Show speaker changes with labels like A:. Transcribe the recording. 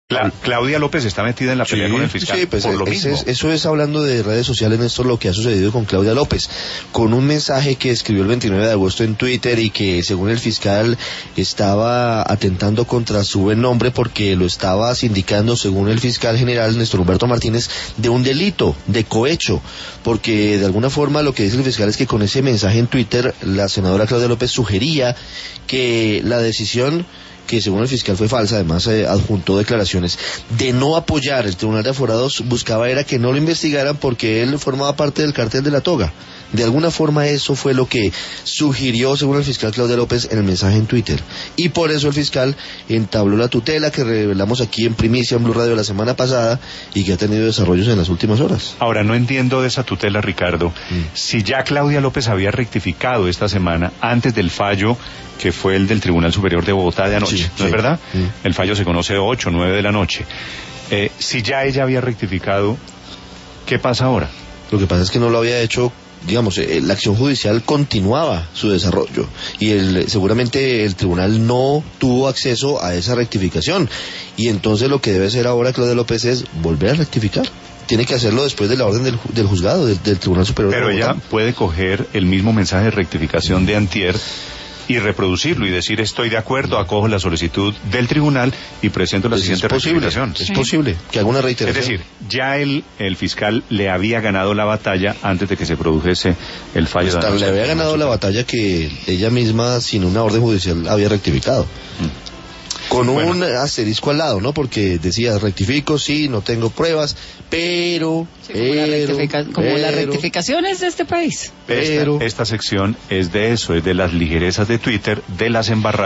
A: Claudia López está metida en la pelea con el fiscal,
B: sí, pues
A: por lo mismo.
B: Eso es, hablando de redes sociales, Néstor, lo que ha sucedido con Claudia López, con un mensaje que escribió el 29 de agosto en Twitter y que, según el fiscal, estaba atentando contra su buen nombre porque lo estaba sindicando, según el fiscal general Néstor Humberto Martínez, de un delito, de cohecho, porque de alguna forma lo que dice el fiscal es que con ese mensaje en Twitter, la senadora Claudia López sugería que la decisión, que según el fiscal fue falsa, además adjuntó declaraciones, de no apoyar el Tribunal de Aforados, buscaba era que no lo investigaran porque él formaba parte del cartel de la toga. De alguna forma eso fue lo que sugirió, según el fiscal Claudia López, en el mensaje en Twitter. Y por eso el fiscal entabló la tutela que revelamos aquí en primicia en Blue Radio la semana pasada y que ha tenido desarrollos en las últimas horas.
A: Ahora, no entiendo de esa tutela, Ricardo. Si ya Claudia López había rectificado esta semana, antes del fallo que fue el del Tribunal Superior de Bogotá de anoche, ¿no es verdad? El fallo se conoce 8 o 9 de la noche. Si ya ella había rectificado, ¿qué pasa ahora?
B: Lo que pasa es que no lo había hecho. Digamos, la acción judicial continuaba su desarrollo y seguramente el tribunal no tuvo acceso a esa rectificación, y entonces lo que debe hacer ahora Claudia López es volver a rectificar. Tiene que hacerlo después de la orden del juzgado, del Tribunal Superior de Bogotá.
A: Pero ella puede coger el mismo mensaje de rectificación de antier y reproducirlo y decir: estoy de acuerdo, acojo la solicitud del tribunal y presento la siguiente rectificación.
B: Es posible que haga una reiteración.
A: Es decir, ya el fiscal le había ganado la batalla antes de que se produjese el fallo.
B: Hasta le había ganado la batalla que ella misma, sin una orden judicial, había rectificado. Con un asterisco al lado, ¿no? Porque decía, rectifico, sí, no tengo pruebas, pero...
C: como las rectificaciones de este país.
A: Esta sección es de eso, es de las ligerezas de Twitter, de las embarradas.